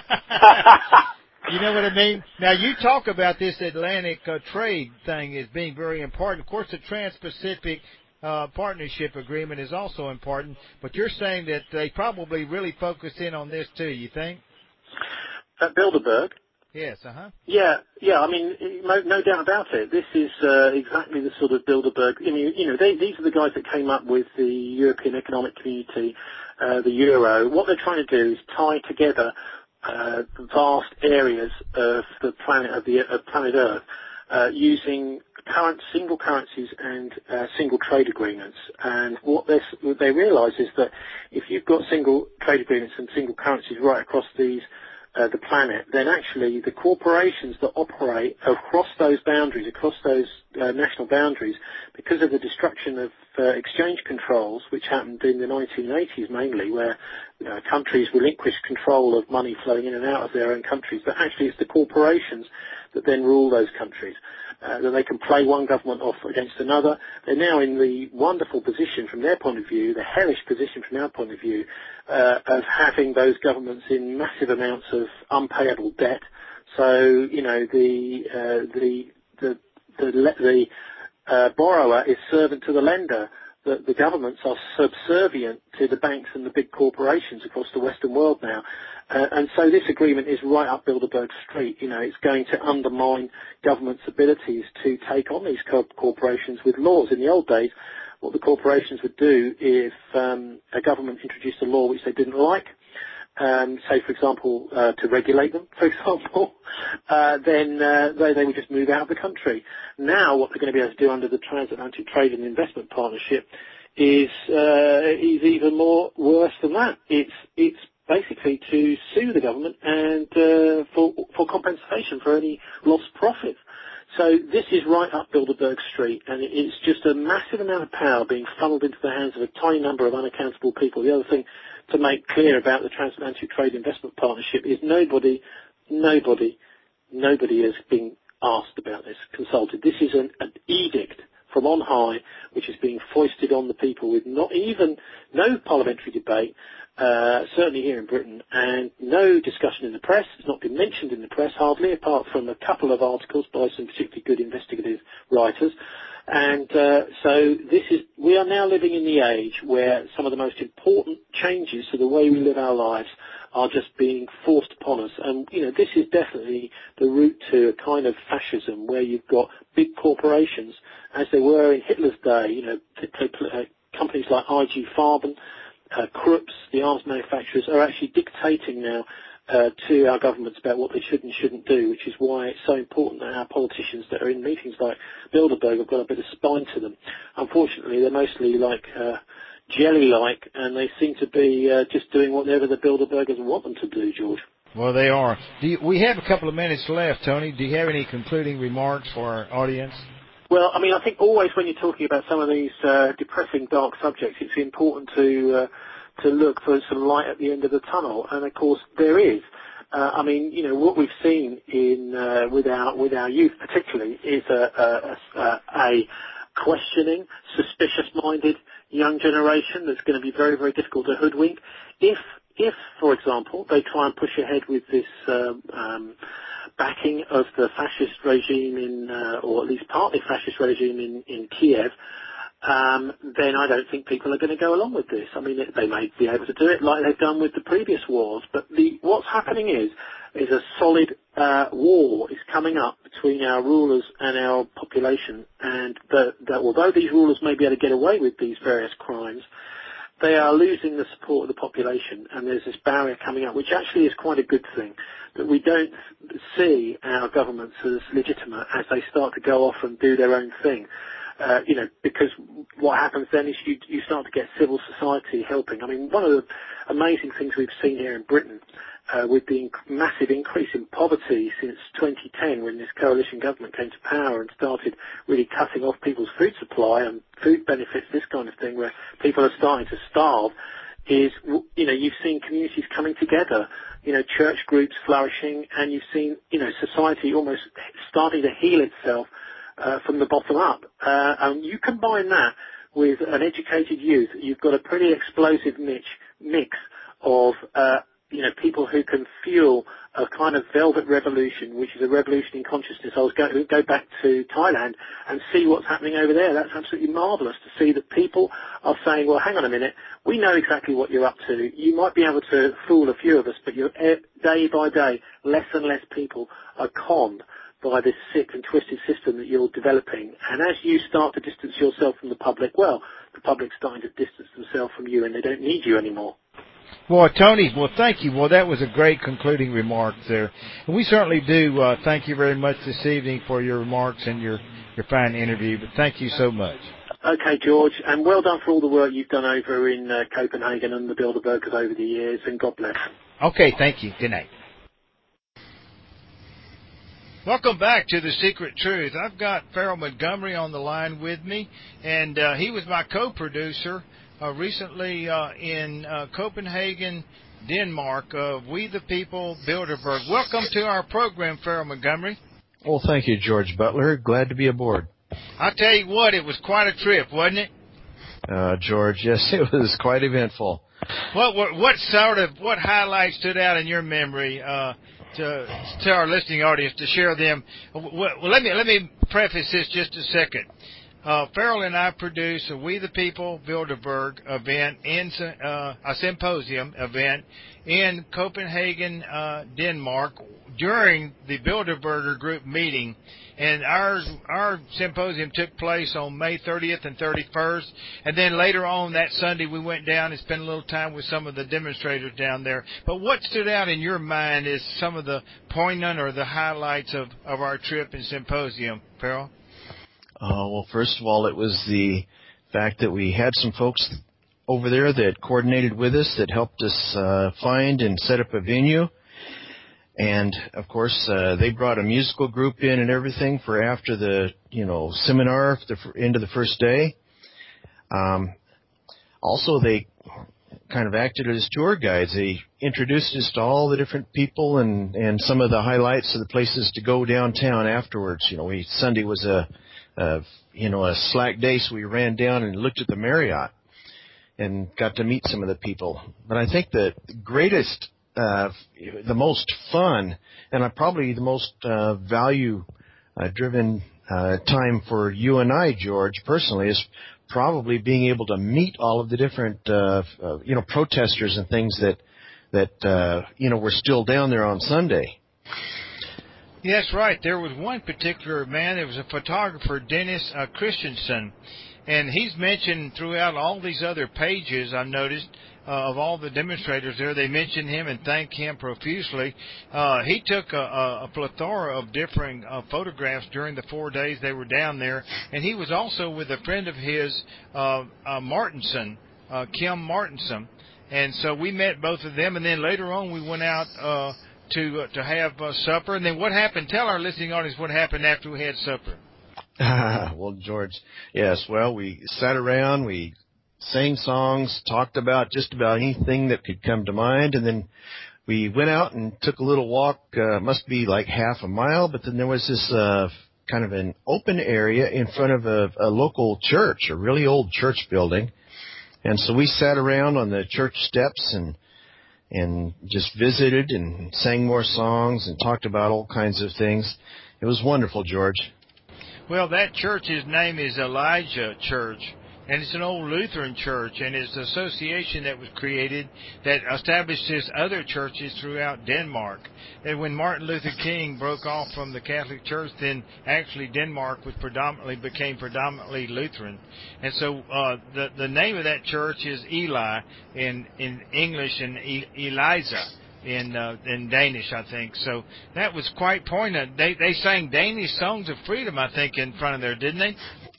You know what I mean? Now, you talk about this Atlantic uh, trade thing as being very important. Of course, the Trans-Pacific uh, Partnership Agreement is also important, but you're saying that they probably really focus in on this, too, you think? At Bilderberg? Yes, uh-huh. Yeah, yeah, I mean, no, no doubt about it. This is uh, exactly the sort of Bilderberg. I mean, you know, they, these are the guys that came up with the European Economic Community, uh, the Euro. What they're trying to do is tie together Uh, vast areas of the planet of the of planet Earth uh, using current single currencies and uh, single trade agreements. And what, what they realise is that if you've got single trade agreements and single currencies right across these uh, the planet, then actually the corporations that operate across those boundaries, across those uh, national boundaries, because of the destruction of uh, exchange controls, which happened in the nineteen eighties mainly, where you know, countries relinquished control of money flowing in and out of their own countries, but actually it's the corporations that then rule those countries. Uh, that they can play one government off against another. They're now in the wonderful position from their point of view, the hellish position from our point of view, uh, of having those governments in massive amounts of unpayable debt. So, you know, the uh, the the the, the uh, borrower is servant to the lender. The, the governments are subservient to the banks and the big corporations across the Western world now. Uh, and so this agreement is right up Bilderberg Street. You know, it's going to undermine governments' abilities to take on these co- corporations with laws. In the old days, what the corporations would do if um, a government introduced a law which they didn't like, um, say, for example, uh, to regulate them, for example, uh, then uh, they, they would just move out of the country. Now what they're going to be able to do under the Transatlantic Trade and Investment Partnership is uh, is even more worse than that. It's it's basically to sue the government and uh, for for compensation for any lost profits. So this is right up Bilderberg Street, and it's just a massive amount of power being funneled into the hands of a tiny number of unaccountable people. The other thing to make clear about the Transatlantic Trade Investment Partnership is nobody, nobody, nobody has been asked about this, consulted. This is an, an edict from on high, which is being foisted on the people with not even, no parliamentary debate, uh, certainly here in Britain, and no discussion in the press. It's not been mentioned in the press hardly, apart from a couple of articles by some particularly good investigative writers. And uh, so this is, we are now living in the age where some of the most important changes to the way we live our lives are just being forced upon us. And, you know, this is definitely the route to a kind of fascism where you've got big corporations, as there were in Hitler's day, you know, companies like I G Farben, uh, Krups, the arms manufacturers, are actually dictating now uh, to our governments about what they should and shouldn't do, which is why it's so important that our politicians that are in meetings like Bilderberg have got a bit of spine to them. Unfortunately, they're mostly like uh, jelly-like, and they seem to be uh, just doing whatever the Bilderbergers want them to do, George. Well, they are. Do you, we have a couple of minutes left, Tony. Do you have any concluding remarks for our audience? Well, I mean, I think always when you're talking about some of these uh, depressing, dark subjects, it's important to uh, to look for some light at the end of the tunnel, and of course there is. Uh, I mean, you know, what we've seen in uh, with our with our youth, particularly, is a, a, a, a questioning, suspicious-minded young generation that's going to be very, very difficult to hoodwink. If, if, for example, they try and push ahead with this um, um, backing of the fascist regime in, uh, or at least partly fascist regime in, in Kiev, um, then I don't think people are going to go along with this. I mean, they may be able to do it like they've done with the previous wars, but the, what's happening is, is a solid uh, war is coming up between our rulers and our population, and that, that although these rulers may be able to get away with these various crimes, they are losing the support of the population, and there's this barrier coming up, which actually is quite a good thing, that we don't see our governments as legitimate as they start to go off and do their own thing. Uh, you know, because what happens then is you, you start to get civil society helping. I mean, one of the amazing things we've seen here in Britain uh, with the inc- massive increase in poverty since twenty ten, when this coalition government came to power and started really cutting off people's food supply and food benefits, this kind of thing, where people are starting to starve, is, you know, you've seen communities coming together, you know, church groups flourishing, and you've seen, you know, society almost starting to heal itself Uh, from the bottom up. Uh, and you combine that with an educated youth, you've got a pretty explosive mix, mix of, uh, you know, people who can fuel a kind of velvet revolution, which is a revolution in consciousness. I was going to go back to Thailand and see what's happening over there. That's absolutely marvellous to see that people are saying, well, hang on a minute, we know exactly what you're up to. You might be able to fool a few of us, but you're, day by day, less and less people are conned by this sick and twisted system that you're developing. And as you start to distance yourself from the public, well, the public's starting to distance themselves from you, and they don't need you anymore. Well, Tony, well, thank you. Well, that was a great concluding remark there. And we certainly do uh, thank you very much this evening for your remarks and your, your fine interview, but thank you so much. Okay, George, and well done for all the work you've done over in uh, Copenhagen and the Bilderbergers over the years, and God bless. Okay, thank you. Good night. Welcome back to The Secret Truth. I've got Farrell Montgomery on the line with me, and uh, he was my co-producer uh, recently uh, in uh, Copenhagen, Denmark, of We the People Bilderberg. Welcome to our program, Farrell Montgomery. Well, thank you, George Butler. Glad to be aboard. I'll tell you what, it was quite a trip, wasn't it? Uh, George, yes, it was quite eventful. What, what, what sort of, what highlights stood out in your memory uh To, to our listening audience, to share them? Well, let me let me preface this just a second. Uh, Farrell and I produce a We the People Bilderberg event, in uh, a symposium event in Copenhagen, uh, Denmark, during the Bilderberger group meeting. And our our symposium took place on May thirtieth and thirty-first. And then later on that Sunday, we went down and spent a little time with some of the demonstrators down there. But what stood out in your mind is some of the poignant or the highlights of, of our trip and symposium, Farrell? Uh, well, first of all, it was the fact that we had some folks over there that coordinated with us, that helped us uh, find and set up a venue. And, of course, uh, they brought a musical group in and everything for after the, you know, seminar, the end of the first day. Um, also, they kind of acted as tour guides. They introduced us to all the different people and, and some of the highlights of the places to go downtown afterwards. You know, we Sunday was a, a, you know, a slack day, so we ran down and looked at the Marriott and got to meet some of the people. But I think the greatest Uh, the most fun and uh, probably the most uh, value-driven uh, uh, time for you and I, George, personally, is probably being able to meet all of the different, uh, uh, you know, protesters and things that, that uh, you know, were still down there on Sunday. Yes, right. There was one particular man. It was a photographer, Dennis uh, Christensen. And he's mentioned throughout all these other pages, I've noticed, uh, of all the demonstrators there, they mention him and thank him profusely. Uh, he took a, a, a plethora of different uh, photographs during the four days they were down there. And he was also with a friend of his, uh, uh, Martinson, uh, Kim Martinson. And so we met both of them. And then later on we went out uh, to uh, to have uh, supper. And then what happened? Tell our listening audience what happened after we had supper. Well, George, yes, well, we sat around, we sang songs, talked about just about anything that could come to mind, and then we went out and took a little walk, uh, must be like half a mile, but then there was this uh, kind of an open area in front of a, a local church, a really old church building, and so we sat around on the church steps and and just visited and sang more songs and talked about all kinds of things. It was wonderful, George. Well, that church's name is Elijah Church, and it's an old Lutheran church, and it's an association that was created that establishes other churches throughout Denmark. And when Martin Luther King broke off from the Catholic Church, then actually Denmark was predominantly became predominantly Lutheran. And so uh, the the name of that church is Eli in in English and e- Eliza in uh, in Danish, I think. So that was quite poignant. They they sang Danish songs of freedom, I think, in front of there, didn't they?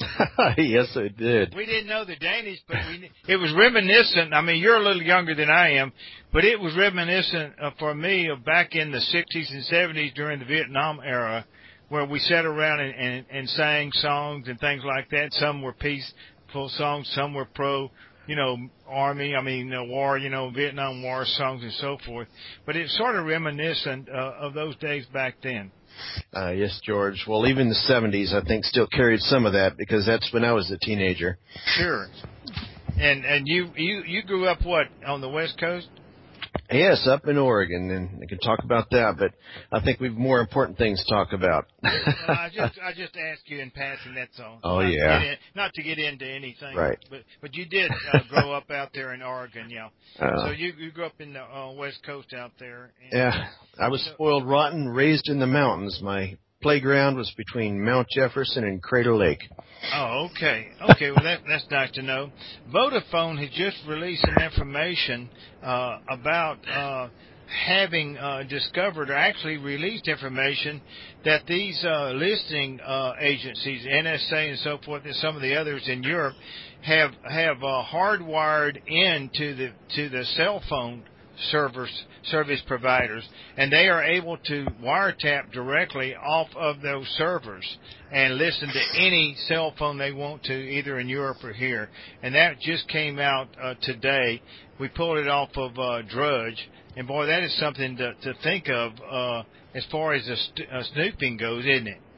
Yes, they did. We didn't know the Danish, but we, it was reminiscent. I mean, you're a little younger than I am, but it was reminiscent uh, for me of back in the sixties and seventies during the Vietnam era, where we sat around and, and, and sang songs and things like that. Some were peaceful songs, some were pro, you know, army, I mean, uh, war, you know, Vietnam War songs and so forth. But it's sort of reminiscent uh, of those days back then. Uh, yes, George. Well, even the seventies, I think, still carried some of that because that's when I was a teenager. Sure. And and you, you, you grew up, what, on the West Coast? Yes, up in Oregon, and we can talk about that, but I think we've more important things to talk about. Well, I just I just asked you in passing, that's all. Oh, not yeah. To in, not to get into anything. Right. But but you did uh, grow up out there in Oregon, yeah. Uh, so you, you grew up in the uh, West Coast out there. And, yeah, I was so, spoiled rotten, raised in the mountains. My playground was between Mount Jefferson and Crater Lake. Oh, okay. Okay, well, that, that's nice to know. Vodafone has just released some information uh, about uh, having uh, discovered or actually released information that these uh, listing uh, agencies, N S A and so forth, and some of the others in Europe, have have uh, hardwired into the to the cell phone servers, service providers, and they are able to wiretap directly off of those servers and listen to any cell phone they want to, either in Europe or here. And that just came out uh, today. We pulled it off of uh, Drudge, and boy, that is something to, to think of uh, as far as the st- uh, snooping goes, isn't it?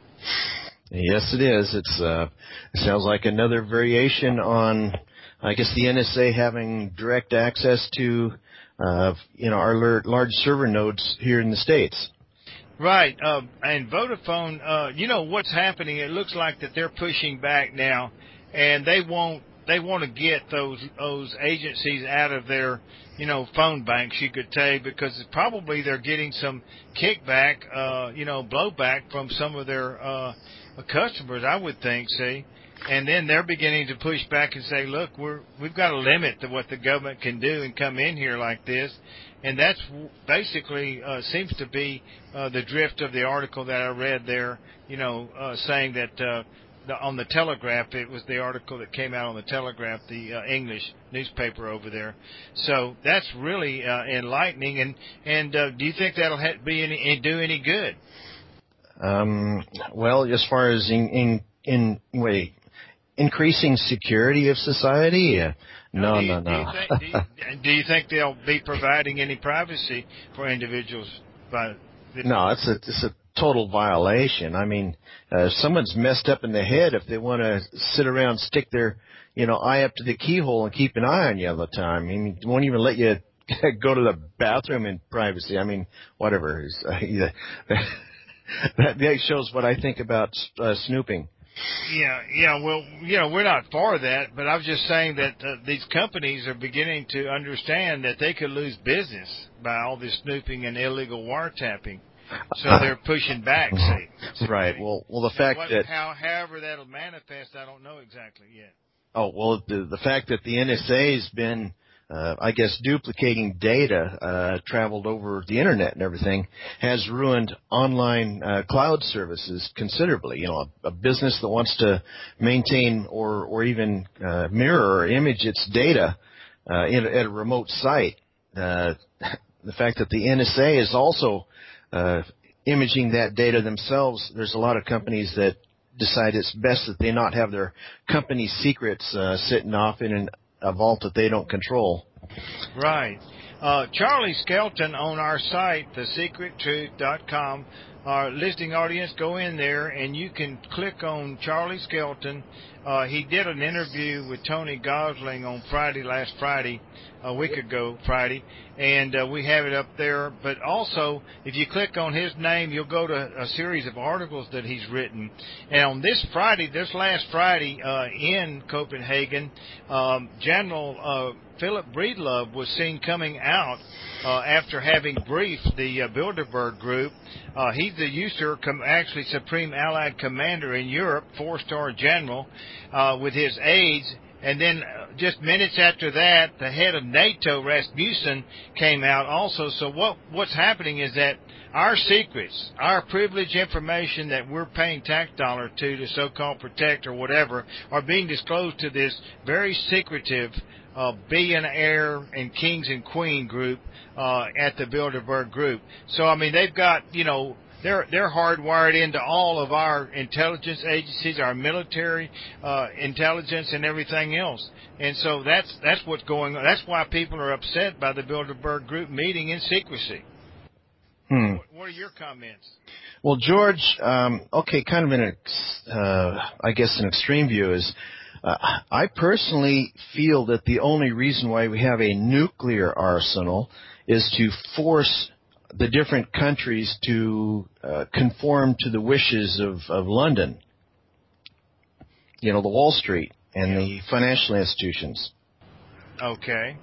Yes, it is. It's uh, it sounds like another variation on, I guess, the N S A having direct access to Uh, you know, our large server nodes here in the States. Right. Uh, and Vodafone, uh, you know what's happening. It looks like that they're pushing back now, and they won't, they want to get those, those agencies out of their, you know, phone banks, you could say, because probably they're getting some kickback, uh, you know, blowback from some of their, uh, customers, I would think, see. And then they're beginning to push back and say, look, we're, we've got a limit to what the government can do and come in here like this. And that's basically uh, seems to be uh, the drift of the article that I read there, you know, uh, saying that uh, the, on the Telegraph, it was the article that came out on the Telegraph, the uh, English newspaper over there. So that's really uh, enlightening. And, and uh, do you think that'll ha- be any, do any good? Um, well, as far as in, in, in wait, increasing security of society? Uh, no, no, you, no, no. Do you, think, do, you, do you think they'll be providing any privacy for individuals? By the, no, it's a it's a total violation. I mean, uh, if someone's messed up in the head, if they want to sit around, stick their you know eye up to the keyhole and keep an eye on you all the time, I mean, won't even let you go to the bathroom in privacy. I mean, whatever. Uh, yeah, that, that shows what I think about uh, snooping. Yeah, yeah, well, you know, we're not for that, but I was just saying that uh, these companies are beginning to understand that they could lose business by all this snooping and illegal wiretapping. So they're pushing back, see. Right. Well, well, the fact what, that how, however that'll manifest, I don't know exactly yet. Oh, well, the, the fact that the N S A has been, uh, I guess, duplicating data, uh, traveled over the internet and everything, has ruined online uh, cloud services considerably. You know, a, a business that wants to maintain or, or even uh, mirror or image its data uh, in, at a remote site, uh, the fact that the N S A is also uh, imaging that data themselves, there's a lot of companies that decide it's best that they not have their company secrets uh, sitting off in an, a vault that they don't control. Right. Uh, Charlie Skelton on our site, the secret truth dot com, our listening audience, go in there and you can click on Charlie Skelton. Uh, he did an interview with Tony Gosling on Friday, last Friday, a week ago Friday, and uh, we have it up there. But also, if you click on his name, you'll go to a series of articles that he's written. And on this Friday, this last Friday uh, in Copenhagen, um, General uh, Philip Breedlove was seen coming out uh, after having briefed the uh, Bilderberg Group. Uh, he's the U S A R, com- actually Supreme Allied Commander in Europe, four-star general, uh, with his aides. And then uh, just minutes after that, the head of NATO, Rasmussen, came out also. So what what's happening is that our secrets, our privileged information that we're paying tax dollar to to so-called protect or whatever, are being disclosed to this very secretive uh, billionaire and kings and queen group uh, at the Bilderberg Group. So, I mean, they've got, you know, They're they're hardwired into all of our intelligence agencies, our military uh, intelligence, and everything else. And so that's that's what's going on. That's why people are upset by the Bilderberg Group meeting in secrecy. Hmm. What, what are your comments? Well, George, um, okay, kind of an, uh, I guess, an extreme view is, uh, I personally feel that the only reason why we have a nuclear arsenal is to force the different countries to uh, conform to the wishes of, of London, you know, the Wall Street and yeah. the financial institutions. Okay.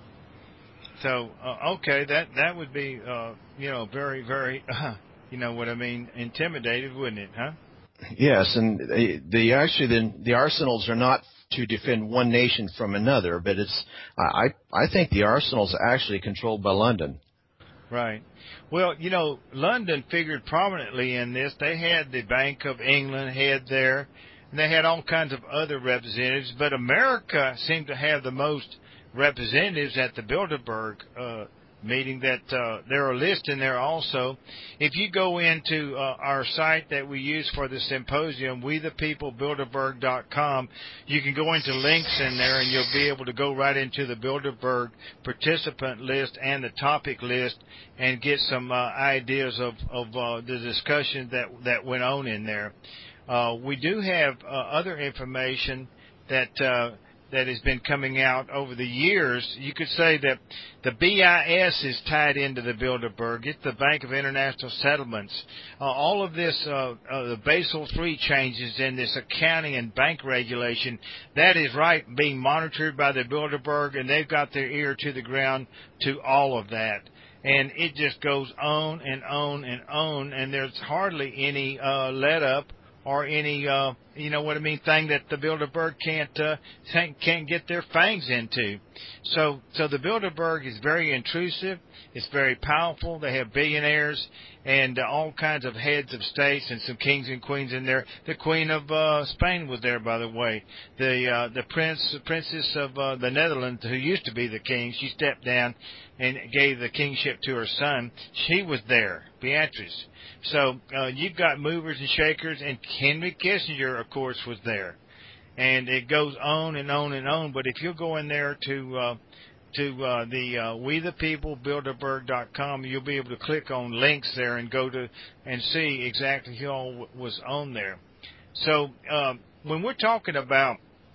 So, uh, okay, that that would be, uh, you know, very, very, uh, you know what I mean, intimidated, wouldn't it, huh? Yes, and the, the actually the, the arsenals are not to defend one nation from another, but it's I I think the arsenals are actually controlled by London. Right. Well, you know, London figured prominently in this. They had the Bank of England head there, and they had all kinds of other representatives, but America seemed to have the most representatives at the Bilderberg uh, meeting. That uh, there are lists in there also. If you go into uh, our site that we use for the symposium, we the people bilderberg dot com, you can go into links in there and you'll be able to go right into the Bilderberg participant list and the topic list and get some uh, ideas of, of uh, the discussion that, that went on in there. Uh, we do have uh, other information that uh, that has been coming out over the years. You could say that the B I S is tied into the Bilderberg. It's the Bank of International Settlements. Uh, all of this, uh, uh, the Basel three changes in this accounting and bank regulation, that is right being monitored by the Bilderberg, and they've got their ear to the ground to all of that. And it just goes on and on and on, and there's hardly any uh, let up or any, uh, you know what I mean, thing that the Bilderberg can't uh, can't get their fangs into. So, so the Bilderberg is very intrusive. It's very powerful. They have billionaires and uh, all kinds of heads of states and some kings and queens in there. The Queen of uh, Spain was there, by the way. The uh, the prince, princess of uh, the Netherlands, who used to be the king, she stepped down and gave the kingship to her son. She was there, Beatrice. So uh, you've got movers and shakers, and Henry Kissinger, of course, was there. And it goes on and on and on. But if you go in there to uh, to uh, the uh, we the people bilderberg dot com, you'll be able to click on links there and go to and see exactly who all was on there. So uh, when we're talking about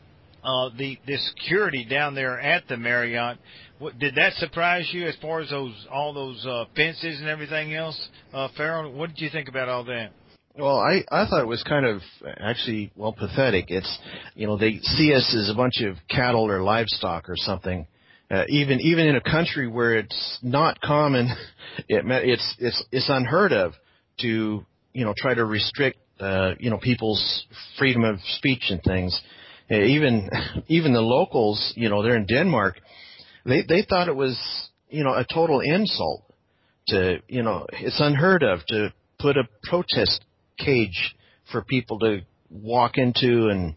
uh, the the security down there at the Marriott, what, did that surprise you as far as those all those uh, fences and everything else, uh, Farrell? What did you think about all that? Well, I, I thought it was kind of actually, well, pathetic. It's, you know, they see us as a bunch of cattle or livestock or something. Uh, even even in a country where it's not common, it, it's it's it's unheard of to, you know, try to restrict, uh, you know, people's freedom of speech and things. Even even the locals, you know, they're in Denmark, they they thought it was, you know, a total insult to, you know, it's unheard of to put a protest cage for people to walk into and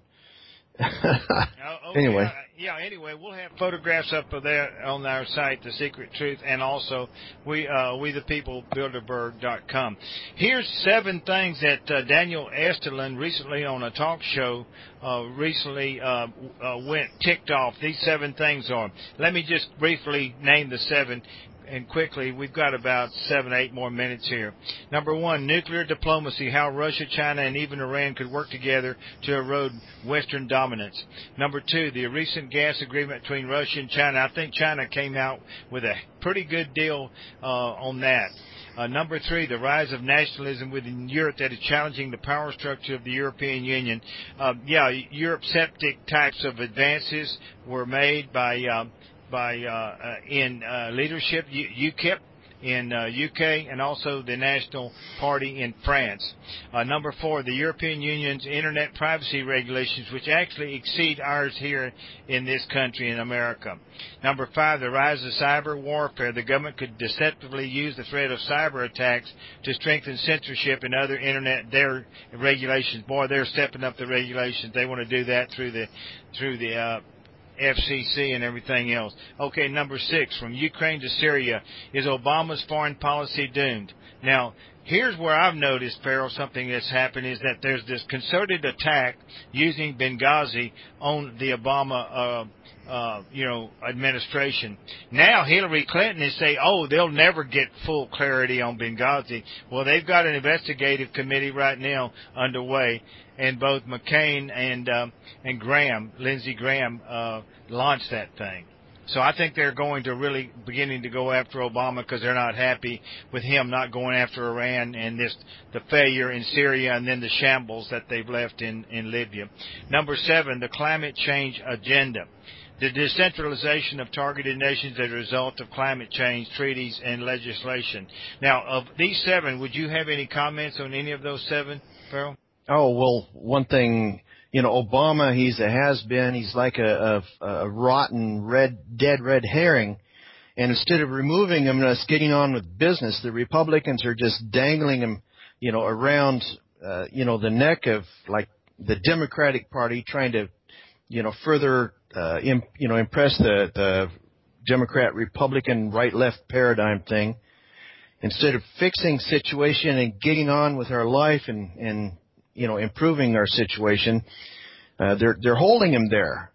oh, okay. anyway. Uh, yeah, anyway, we'll have photographs up of there on our site, The Secret Truth, and also we, uh, we the people, Bilderberg dot com. Here's seven things that uh, Daniel Esterlin recently on a talk show uh, recently uh, uh, went ticked off. These seven things are. Let me just briefly name the seven. And quickly, we've got about seven, eight more minutes here. Number one, nuclear diplomacy, how Russia, China, and even Iran could work together to erode Western dominance. Number two, the recent gas agreement between Russia and China. I think China came out with a pretty good deal uh, on that. Uh, number three, the rise of nationalism within Europe that is challenging the power structure of the European Union. Uh, yeah, Europe-sceptic types of advances were made by... Uh, by uh, uh, in uh, leadership, U- UKIP in uh, U K, and also the National Party in France. Uh, number four, the European Union's internet privacy regulations, which actually exceed ours here in this country in America. Number five, the rise of cyber warfare. The government could deceptively use the threat of cyber attacks to strengthen censorship and other internet their regulations. Boy, they're stepping up the regulations. They want to do that through the through the uh, F C C and everything else. Okay, number six, from Ukraine to Syria, is Obama's foreign policy doomed? Now, here's where I've noticed, Farrell, something that's happened is that there's this concerted attack using Benghazi on the Obama, uh, uh, you know, administration. Now Hillary Clinton is saying, oh, they'll never get full clarity on Benghazi. Well, they've got an investigative committee right now underway, and both McCain and um, and Graham, Lindsey Graham, uh, launched that thing. So I think they're going to really beginning to go after Obama because they're not happy with him not going after Iran and this the failure in Syria and then the shambles that they've left in, in Libya. Number seven, the climate change agenda. The decentralization of targeted nations as a result of climate change treaties and legislation. Now, of these seven, would you have any comments on any of those seven, Farrell? Oh, well, one thing, you know, Obama, he's a has-been. He's like a, a, a rotten, red, dead red herring. And instead of removing him and us getting on with business, the Republicans are just dangling him, you know, around, uh, you know, the neck of, like, the Democratic Party, trying to, you know, further, uh, imp, you know, impress the, the Democrat-Republican right-left paradigm thing. Instead of fixing situation and getting on with our life and, and you know, improving our situation, uh, they're they're holding him there.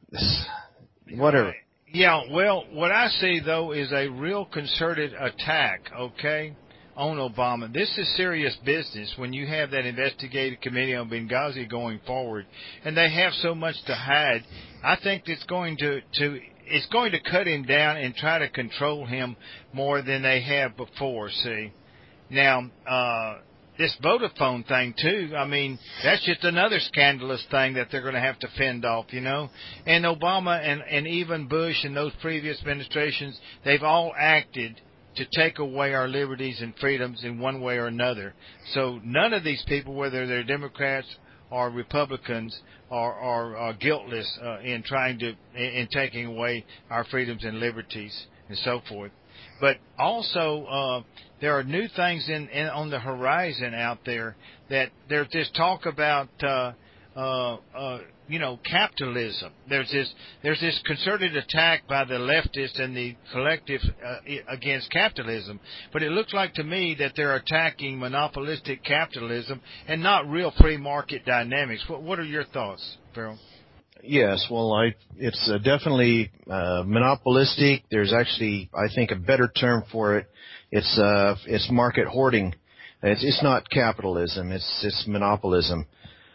Whatever. Yeah, well, what I see, though, is a real concerted attack, okay, on Obama. This is serious business when you have that investigative committee on Benghazi going forward, and they have so much to hide. I think it's going to, to it's going to cut him down and try to control him more than they have before, see. Now, uh, this Vodafone thing, too, I mean, that's just another scandalous thing that they're going to have to fend off, you know. And Obama and, and even Bush and those previous administrations, they've all acted to take away our liberties and freedoms in one way or another. So none of these people, whether they're Democrats or Republicans, are, are, are guiltless uh, in trying to, in, in taking away our freedoms and liberties and so forth. But also, uh, there are new things in, in on the horizon out there that there's this talk about, uh, uh, uh, you know, capitalism. There's this there's this concerted attack by the leftists and the collective uh, against capitalism. But it looks like to me that they're attacking monopolistic capitalism and not real free market dynamics. What, what are your thoughts, Farrell? Yes, well, I it's uh, definitely uh, monopolistic. There's actually, I think, a better term for it. It's uh, it's market hoarding. It's it's not capitalism. It's it's monopolism.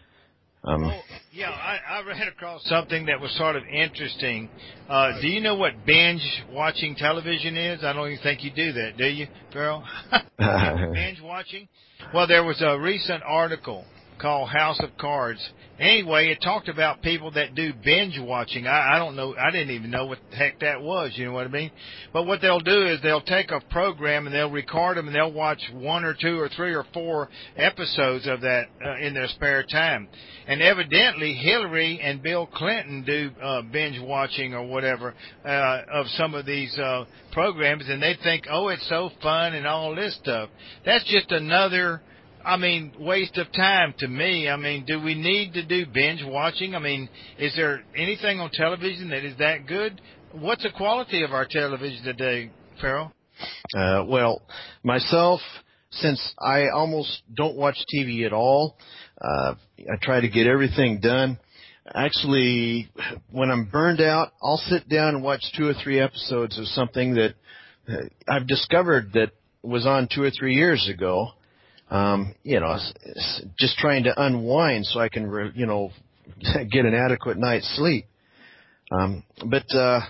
Um, oh, yeah, I, I read across something that was sort of interesting. Uh, do you know what binge watching television is? I don't even think you do that, do you, Farrell? Binge watching? Well, there was a recent article called House of Cards. Anyway, it talked about people that do binge watching. I, I don't know. I didn't even know what the heck that was. You know what I mean? But what they'll do is they'll take a program and they'll record them and they'll watch one or two or three or four episodes of that uh, in their spare time. And evidently, Hillary and Bill Clinton do uh, binge watching or whatever uh, of some of these uh, programs, and they think, oh, it's so fun and all this stuff. That's just another, I mean, waste of time to me. I mean, do we need to do binge watching? I mean, is there anything on television that is that good? What's the quality of our television today, Farrell? Uh, well, myself, since I almost don't watch T V at all, uh, I try to get everything done. Actually, when I'm burned out, I'll sit down and watch two or three episodes of something that uh, I've discovered that was on two or three years ago. Um, you know, just trying to unwind so I can, re, you know, get an adequate night's sleep. Um, but uh,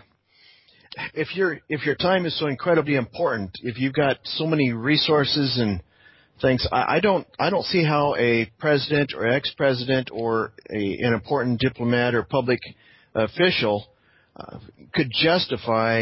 if your if your time is so incredibly important, if you've got so many resources and things, I, I don't I don't see how a president or ex-president or a, an important diplomat or public official uh, could justify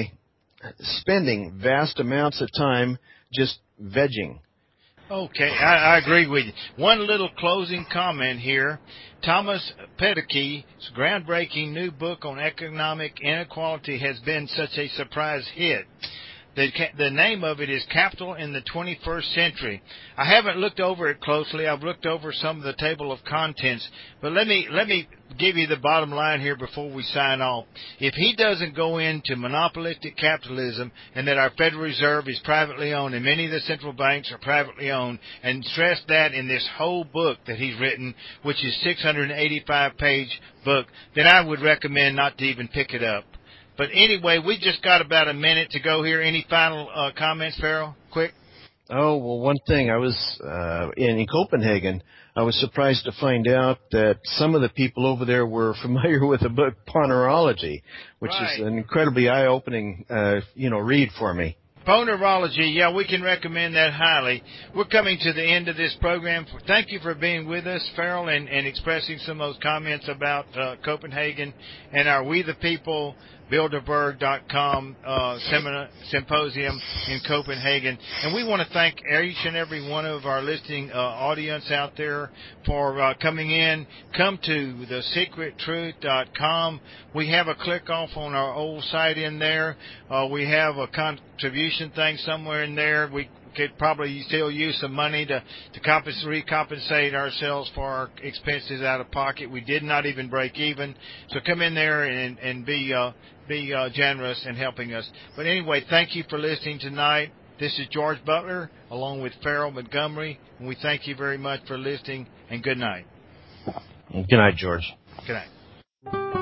spending vast amounts of time just vegging. Okay, I, I agree with you. One little closing comment here. Thomas Pedicky's groundbreaking new book on economic inequality has been such a surprise hit. The, the name of it is Capital in the twenty-first Century. I haven't looked over it closely. I've looked over some of the table of contents. But let me let me give you the bottom line here before we sign off. If he doesn't go into monopolistic capitalism and that our Federal Reserve is privately owned and many of the central banks are privately owned, and stress that in this whole book that he's written, which is six hundred eighty-five page book, then I would recommend not to even pick it up. But anyway, we just got about a minute to go here. Any final uh, comments, Farrell? Quick. Oh, well, one thing. I was uh, in, in Copenhagen. I was surprised to find out that some of the people over there were familiar with the book Ponerology, which right. is an incredibly eye-opening, uh, you know, read for me. Ponerology, yeah, we can recommend that highly. We're coming to the end of this program. Thank you for being with us, Farrell, and, and expressing some of those comments about uh, Copenhagen and our We the People Bilderberg dot com uh, seminar, symposium in Copenhagen. And we want to thank each and every one of our listening uh, audience out there for uh, coming in. Come to the secret truth dot com. We have a click off on our old site in there. Uh, we have a contribution thing somewhere in there. We could probably still use some money to, to compens- recompensate ourselves for our expenses out of pocket. We did not even break even. So come in there and, and be uh, be uh, generous in helping us. But anyway, thank you for listening tonight. This is George Butler along with Farrell Montgomery, and we thank you very much for listening, and good night. Good night, George. Good night.